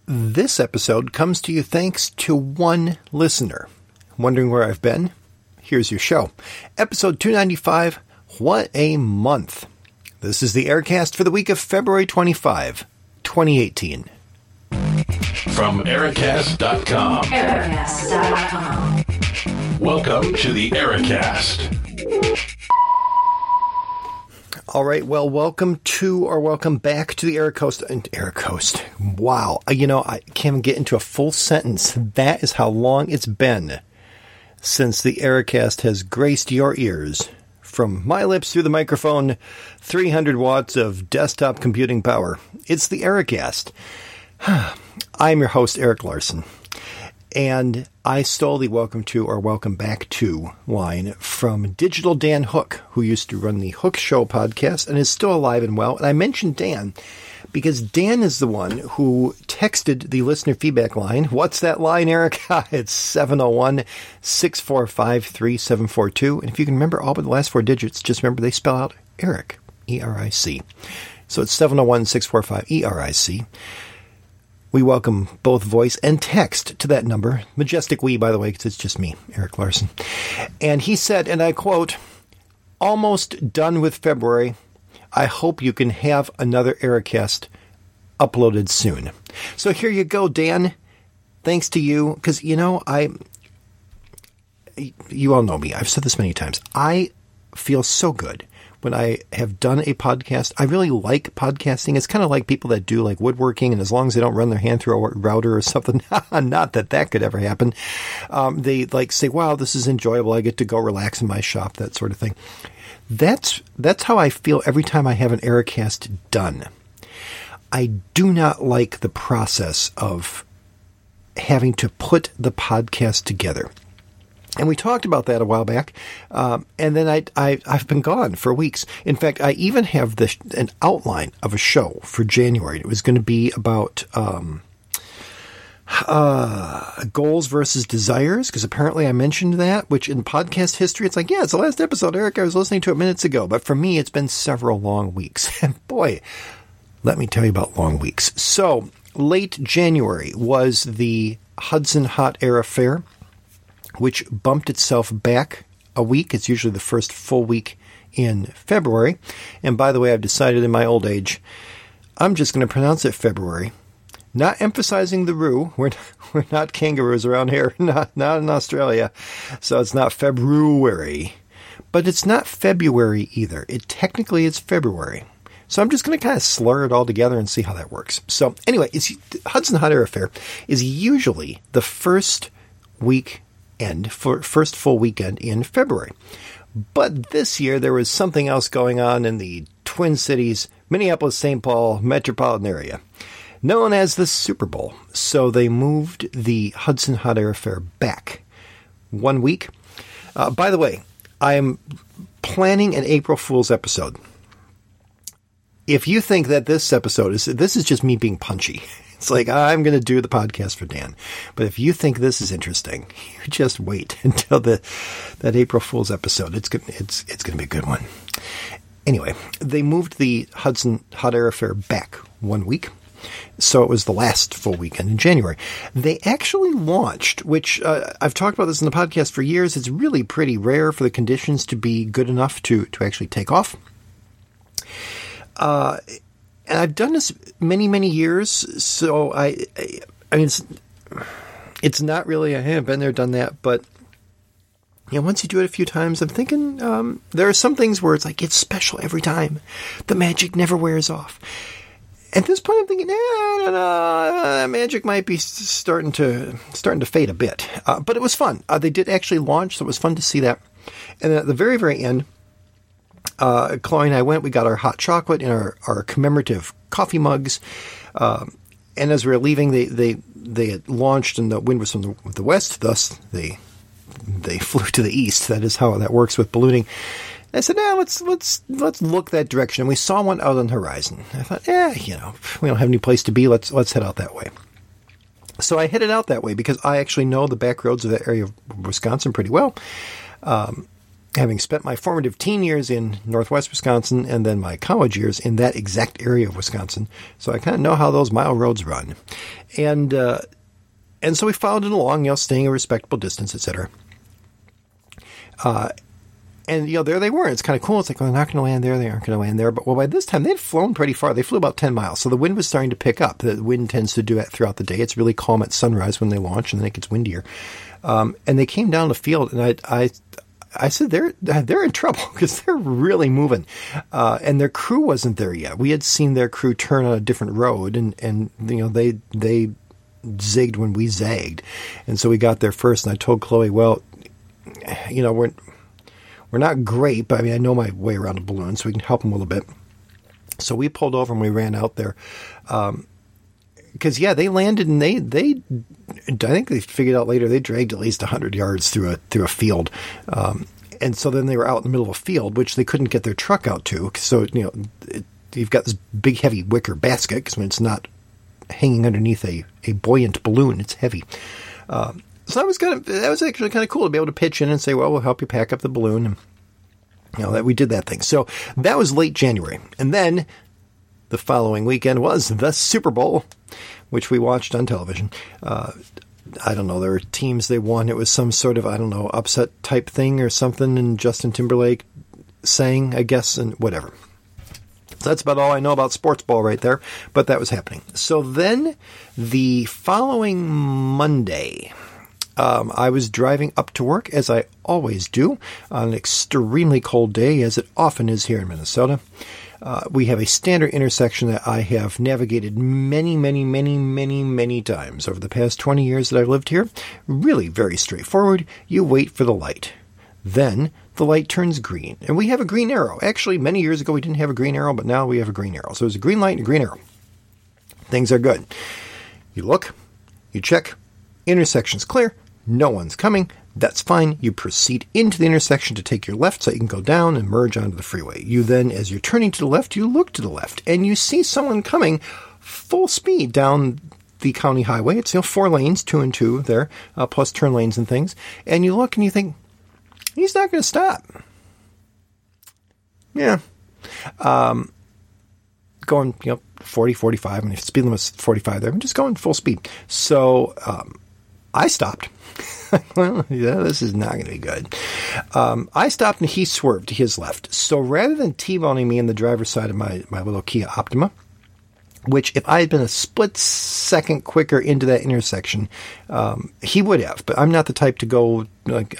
This episode comes to you thanks to one listener. Wondering where I've been? Here's your show. Episode 295, What a Month. This is the Aircast for the week of February 25, 2018. From Aircast.com. Aircast.com. Welcome to the Aircast. All right, well, welcome back to the Aircoast. Wow. I can't even get into a full sentence. That is how long it's been since the Aircast has graced your ears. From my lips through the microphone, 300 watts of desktop computing power. It's the Aircast. I'm your host, Eric Larson. And I stole the welcome back to line from Digital Dan Hook, who used to run the Hook Show podcast and is still alive and well. And I mentioned Dan because Dan is the one who texted the listener feedback line. What's that line, Eric? It's 701-645-3742. And if you can remember all but the last four digits, just remember they spell out Eric, E-R-I-C. So it's 701-645-ERIC. We welcome both voice and text to that number. Majestic we, by the way, because it's just me, Eric Larson. And he said, and I quote, "Almost done with February. I hope you can have another Aircast uploaded soon." So here you go, Dan. Thanks to you, because, you all know me. I've said this many times. I feel so good when I have done a podcast. I really like podcasting. It's kind of like people that do like woodworking, and as long as they don't run their hand through a router or something, not that could ever happen. They like say, wow, this is enjoyable. I get to go relax in my shop, that sort of thing. That's how I feel every time I have an Aircast done. I do not like the process of having to put the podcast together. And we talked about that a while back, and then I've been gone for weeks. In fact, I even have an outline of a show for January. It was going to be about goals versus desires, because apparently I mentioned that, which in podcast history, it's like, yeah, it's the last episode, Eric. I was listening to it minutes ago. But for me, it's been several long weeks. And boy, let me tell you about long weeks. So late January was the Hudson Hot Air Affair, which bumped itself back a week. It's usually the first full week in February. And by the way, I've decided in my old age, I'm just going to pronounce it February. Not emphasizing the roo. We're not kangaroos around here, not in Australia. So it's not February. But it's not February either. Technically it's February. So I'm just going to kind of slur it all together and see how that works. So anyway, Hudson Hot Air Affair is usually the first full weekend in February. But this year there was something else going on in the Twin Cities, Minneapolis-St. Paul metropolitan area, known as the Super Bowl. So they moved the Hudson Hot Air Affair back 1 week. By the way, I am planning an April Fool's episode. If you think that this is just me being punchy, it's like, I'm going to do the podcast for Dan. But if you think this is interesting, you just wait until that April Fool's episode. It's going to be a good one. Anyway, they moved the Hudson Hot Air Affair back 1 week. So it was the last full weekend in January. They actually launched, which I've talked about this in the podcast for years. It's really pretty rare for the conditions to be good enough to actually take off. And I've done this many, many years, so I mean, it's not really, I have been there, done that, but once you do it a few times, I'm thinking there are some things where it's like, it's special every time. The magic never wears off. At this point, I'm thinking, magic might be starting to fade a bit. But it was fun. They did actually launch, so it was fun to see that. And at the very, very end, Chloe and I we got our hot chocolate in our commemorative coffee mugs. And as we were leaving, they had launched and the wind was from the west, thus they flew to the east. That is how that works with ballooning. I said, let's look that direction. And we saw one out on the horizon. I thought, we don't have any place to be. Let's head out that way. So I headed out that way because I actually know the back roads of that area of Wisconsin pretty well. having spent my formative teen years in northwest Wisconsin and then my college years in that exact area of Wisconsin. So I kind of know how those mile roads run. And so we followed it along, staying a respectable distance, etc. And, there they were. It's kind of cool. It's like, well, they're not going to land there. They aren't going to land there. But, by this time, they'd flown pretty far. They flew about 10 miles. So the wind was starting to pick up. The wind tends to do that throughout the day. It's really calm at sunrise when they launch, and then it gets windier. And they came down the field, and I said, they're in trouble because they're really moving. And their crew wasn't there yet. We had seen their crew turn on a different road, and they zigged when we zagged. And so we got there first, and I told Chloe, well, we're not great, but I know my way around a balloon, so we can help them a little bit. So we pulled over and we ran out there. Because, they landed and I think they figured out later, they dragged at least 100 yards through a field. And so then they were out in the middle of a field, which they couldn't get their truck out to. So, you've got this big, heavy wicker basket, because when it's not hanging underneath a buoyant balloon, it's heavy. So that was actually kind of cool to be able to pitch in and say, well, we'll help you pack up the balloon. And, that we did that thing. So that was late January. And then the following weekend was the Super Bowl, which we watched on television. I don't know. There were teams they won. It was some sort of, upset type thing or something. And Justin Timberlake sang, I guess, and whatever. So that's about all I know about sports ball right there. But that was happening. So then the following Monday, I was driving up to work, as I always do, on an extremely cold day, as it often is here in Minnesota. We have a standard intersection that I have navigated many, many, many, many, many times over the past 20 years that I've lived here. Really very straightforward. You wait for the light. Then the light turns green, and we have a green arrow. Actually, many years ago we didn't have a green arrow, but now we have a green arrow. So there's a green light and a green arrow. Things are good. You look, you check, intersection's clear. No one's coming. That's fine. You proceed into the intersection to take your left so you can go down and merge onto the freeway. You then, as you're turning to the left, you look to the left, and you see someone coming full speed down the county highway. It's 4 lanes, 2 and 2 there, plus turn lanes and things. And you look and you think, he's not going to stop. Yeah. Going, 40, 45. I mean, if the speed limit's 45 there, I'm just going full speed. So I stopped. Well, this is not going to be good. I stopped and he swerved to his left. So rather than T-boning me in the driver's side of my little Kia Optima, which if I had been a split second quicker into that intersection, he would have. But I'm not the type to go like,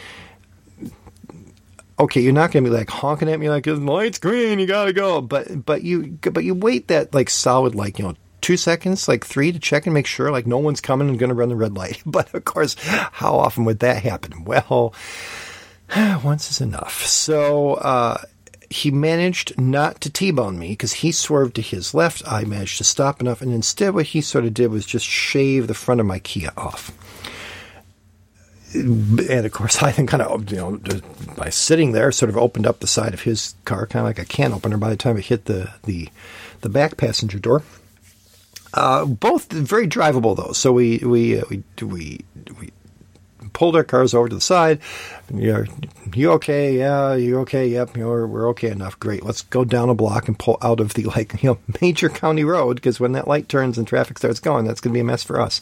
okay, you're not going to be like honking at me like the light's green, you got to go. But you wait that like solid 2 seconds, 3 to check and make sure no one's coming and going to run the red light. But of course, how often would that happen? Well, once is enough. So he managed not to T-bone me because he swerved to his left. I managed to stop enough, and instead what he sort of did was just shave the front of my Kia off. And of course, I then kind of, by sitting there, sort of opened up the side of his car, kind of like a can opener by the time it hit the back passenger door. Both very drivable though. So we pulled our cars over to the side. You okay? Yeah, you okay? Yep. We're okay enough. Great. Let's go down a block and pull out of the major county road, because when that light turns and traffic starts going, that's going to be a mess for us.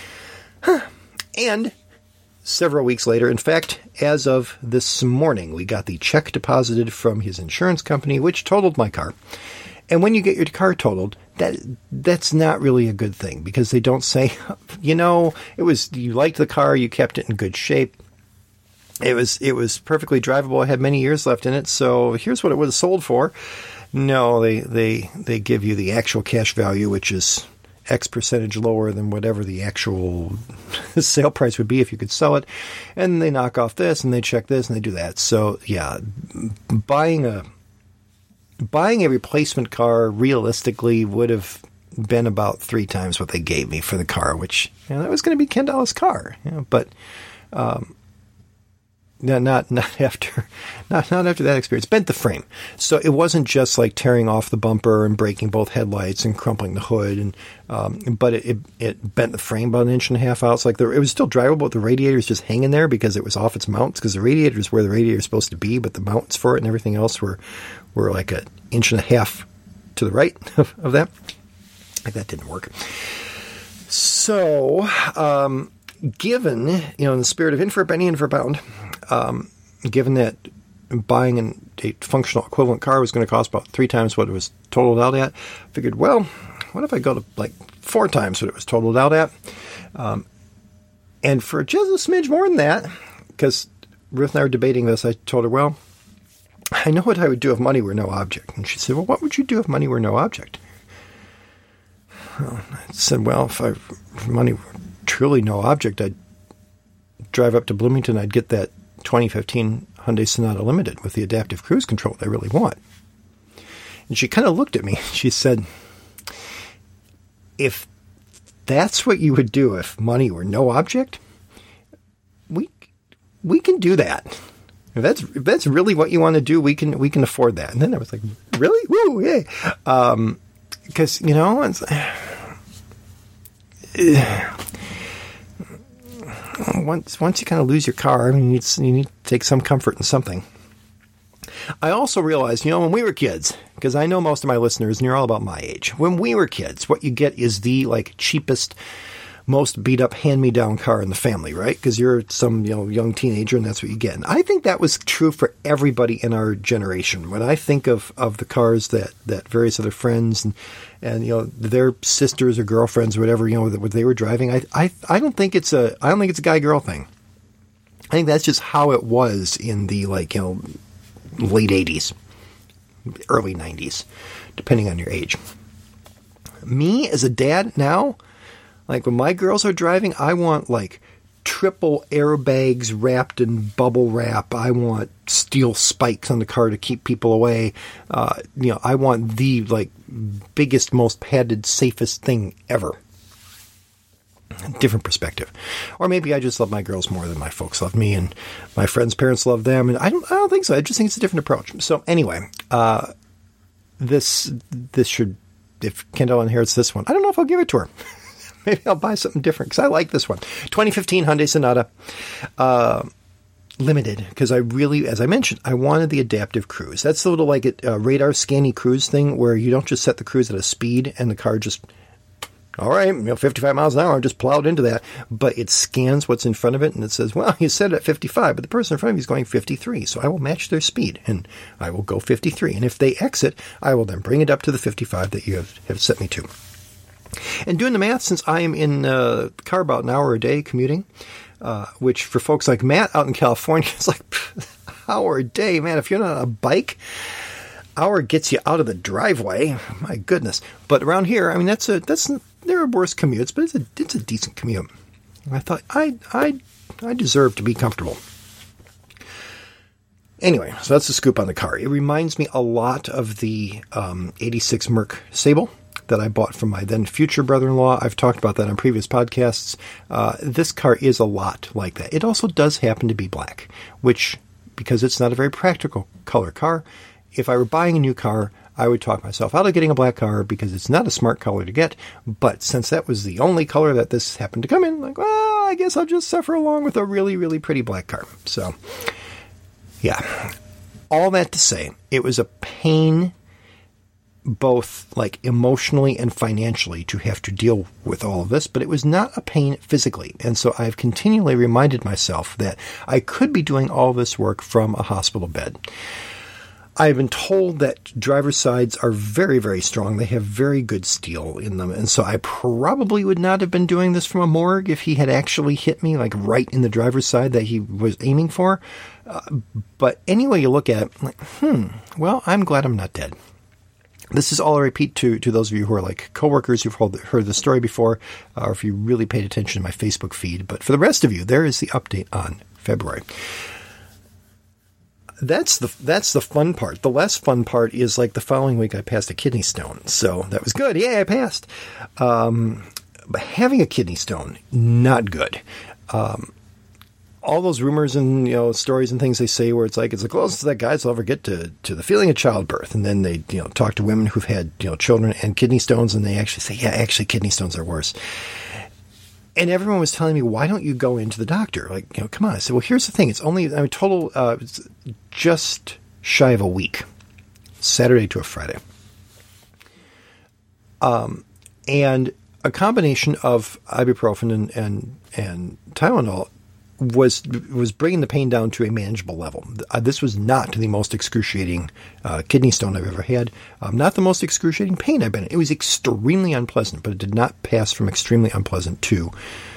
And several weeks later, in fact, as of this morning, we got the check deposited from his insurance company, which totaled my car. And when you get your car totaled, that's not really a good thing, because they don't say, you liked the car, you kept it in good shape. It was perfectly drivable. It had many years left in it, so here's what it would have sold for. No, they give you the actual cash value, which is X percentage lower than whatever the actual sale price would be if you could sell it. And they knock off this, and they check this, and they do that. So, yeah, buying a replacement car realistically would have been about 3 times what they gave me for the car, which that was going to be Ken Dalla's car. But not after that experience. Bent the frame. So it wasn't just like tearing off the bumper and breaking both headlights and crumpling the hood, and but it bent the frame about 1.5 inches out. So like it was still drivable, but the radiator is just hanging there because it was off its mounts, because the radiator is where the radiator is supposed to be, but the mounts for it and everything else were like 1.5 inches to the right of that. Like that didn't work. So, given, in the spirit of in for a penny, in for a pound, given that buying a functional equivalent car was going to cost about 3 times what it was totaled out at, I figured, well, what if I go to like 4 times what it was totaled out at? And for just a smidge more than that, because Ruth and I were debating this, I told her, well, I know what I would do if money were no object. And she said, well, what would you do if money were no object? Well, I said, well, if money were truly no object, I'd drive up to Bloomington, I'd get that 2015 Hyundai Sonata Limited with the adaptive cruise control that I really want. And she kind of looked at me. She said, if that's what you would do if money were no object, we can do that. If that's really what you want to do, we can afford that. And then I was like, really? Woo, yay. Because, once you kind of lose your car, you need to take some comfort in something. I also realized, when we were kids, because I know most of my listeners, and you're all about my age, when we were kids, what you get is the cheapest, most beat up hand-me-down car in the family, right? Because you're some young teenager and that's what you get. And I think that was true for everybody in our generation. When I think of the cars that various other friends and their sisters or girlfriends or whatever, what they were driving, I don't think it's a guy-girl thing. I think that's just how it was in the late 80s, early 90s, depending on your age. Me as a dad now, when my girls are driving, I want triple airbags wrapped in bubble wrap. I want steel spikes on the car to keep people away. I want the biggest, most padded, safest thing ever. Different perspective. Or maybe I just love my girls more than my folks love me, and my friends' parents love them, and I don't think so. I just think it's a different approach. So anyway, this should, if Kendall inherits this one, I don't know if I'll give it to her. Maybe I'll buy something different because I like this one. 2015 Hyundai Sonata Limited, because I really, as I mentioned, I wanted the adaptive cruise. That's the little radar scanny cruise thing where you don't just set the cruise at a speed and the car just, all right, 55 miles an hour, I'm just plowed into that. But it scans what's in front of it and it says, well, you set it at 55, but the person in front of you is going 53. So I will match their speed and I will go 53. And if they exit, I will then bring it up to the 55 that you have set me to. And doing the math, since I am in the car about an hour a day commuting, which for folks like Matt out in California, it's like hour a day, man. If you're not on a bike, hour gets you out of the driveway. My goodness. But around here, there are worse commutes, but it's a decent commute. I thought I deserve to be comfortable. Anyway, so that's the scoop on the car. It reminds me a lot of the 86 Merc Sable that I bought from my then future brother-in-law. I've talked about that on previous podcasts. This car is a lot like that. It also does happen to be black, which, because it's not a very practical color car, if I were buying a new car, I would talk myself out of getting a black car because it's not a smart color to get. But since that was the only color that this happened to come in, I guess I'll just suffer along with a really, really pretty black car. So, yeah. All that to say, it was a pain, both emotionally and financially, to have to deal with all of this, but it was not a pain physically. And so I've continually reminded myself that I could be doing all this work from a hospital bed. I've been told that driver's sides are very, very strong. They have very good steel in them. And so I probably would not have been doing this from a morgue if he had actually hit me right in the driver's side that he was aiming for. But anyway you look at it, well, I'm glad I'm not dead. This is all I repeat to those of you who are coworkers who've heard the story before, or if you really paid attention to my Facebook feed. But for the rest of you, there is the update on February. That's the fun part. The less fun part is the following week I passed a kidney stone. So that was good. Yeah, I passed. But having a kidney stone, not good. all those rumors and stories and things they say where it's the closest that guys will ever get to the feeling of childbirth, and then they talk to women who've had children and kidney stones, and they actually say, yeah, actually kidney stones are worse. And everyone was telling me, why don't you go into the doctor? Come on. I said, well, here's the thing. It's only total it's just shy of a week, Saturday to a Friday, and a combination of ibuprofen and Tylenol was bringing the pain down to a manageable level. This was not the most excruciating kidney stone I've ever had. Not the most excruciating pain I've been in. It was extremely unpleasant, but it did not pass from extremely unpleasant to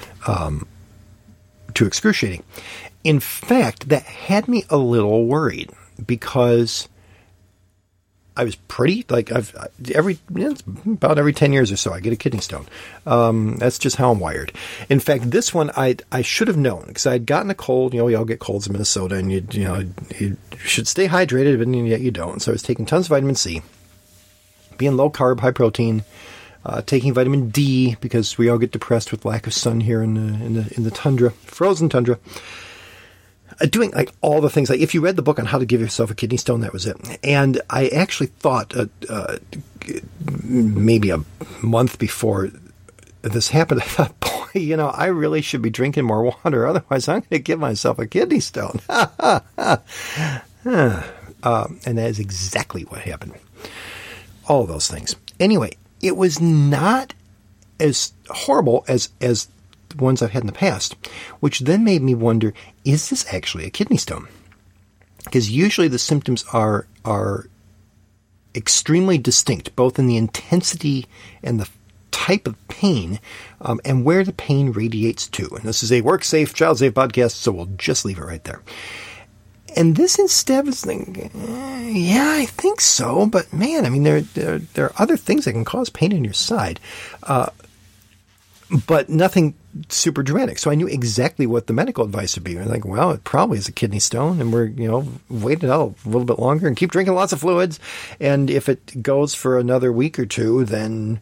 excruciating. In fact, that had me a little worried because I was pretty, about every 10 years or so, I get a kidney stone. That's just how I'm wired. In fact, this one, I should have known, because I had gotten a cold. We all get colds in Minnesota, and you should stay hydrated, but yet you don't. So I was taking tons of vitamin C, being low carb, high protein, taking vitamin D, because we all get depressed with lack of sun here in the tundra, frozen tundra. Doing all the things, if you read the book on how to give yourself a kidney stone, that was it. And I actually thought maybe a month before this happened, I thought, boy, I really should be drinking more water. Otherwise, I'm going to give myself a kidney stone. And that is exactly what happened. All of those things. Anyway, it was not as horrible as the ones I've had in the past, which then made me wonder, is this actually a kidney stone? Because usually the symptoms are extremely distinct, both in the intensity and the type of pain, and where the pain radiates to. And this is a work-safe, child-safe podcast, so we'll just leave it right there. And this instead was thinking, yeah, I think so, but man, there are other things that can cause pain in your side. But nothing super dramatic. So I knew exactly what the medical advice would be. I was well, it probably is a kidney stone, and we're, wait it out a little bit longer and keep drinking lots of fluids. And if it goes for another week or two, then,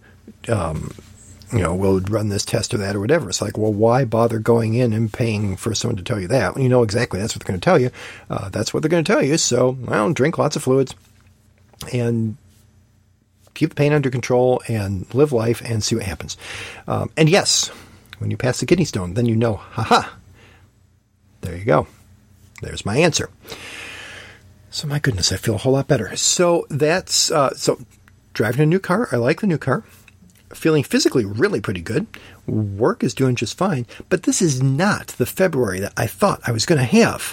we'll run this test or that or whatever. It's well, why bother going in and paying for someone to tell you that? When you know exactly that's what they're going to tell you. That's what they're going to tell you. So, drink lots of fluids and keep the pain under control and live life and see what happens. And yes, when you pass the kidney stone, then haha, there you go. There's my answer. So my goodness, I feel a whole lot better. So that's, so driving a new car. I like the new car. Feeling physically really pretty good. Work is doing just fine. But this is not the February that I thought I was going to have.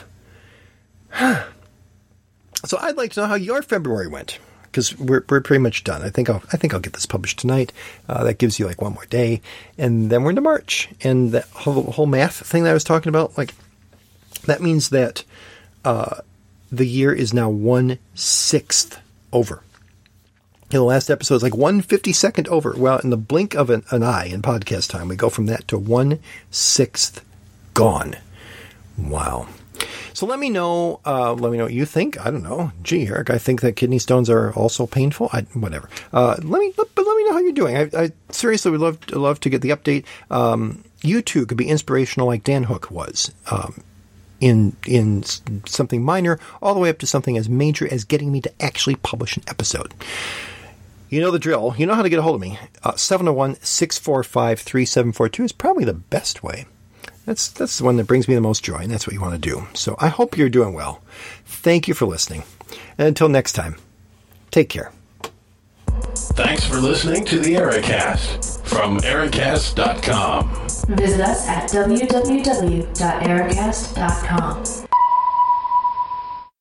So I'd like to know how your February went, because we're pretty much done. I think I'll get this published tonight. That gives you one more day, and then we're into March. And that whole math thing that I was talking about, that means that the year is now 1/6 over. The last episode is 1/52nd over. Well, in the blink of an eye in podcast time, we go from that to 1/6 gone. Wow. So let me know what you think. I don't know. Gee, Eric, I think that kidney stones are also painful. Whatever. Let me know how you're doing. I seriously would love to get the update. You too could be inspirational like Dan Hook was. In something minor, all the way up to something as major as getting me to actually publish an episode. You know the drill. You know how to get a hold of me. 701-645-3742 is probably the best way. That's the one that brings me the most joy, and that's what you want to do. So I hope you're doing well. Thank you for listening. And until next time, take care. Thanks for listening to the Ericast from Ericast.com. Visit us at www.ericast.com.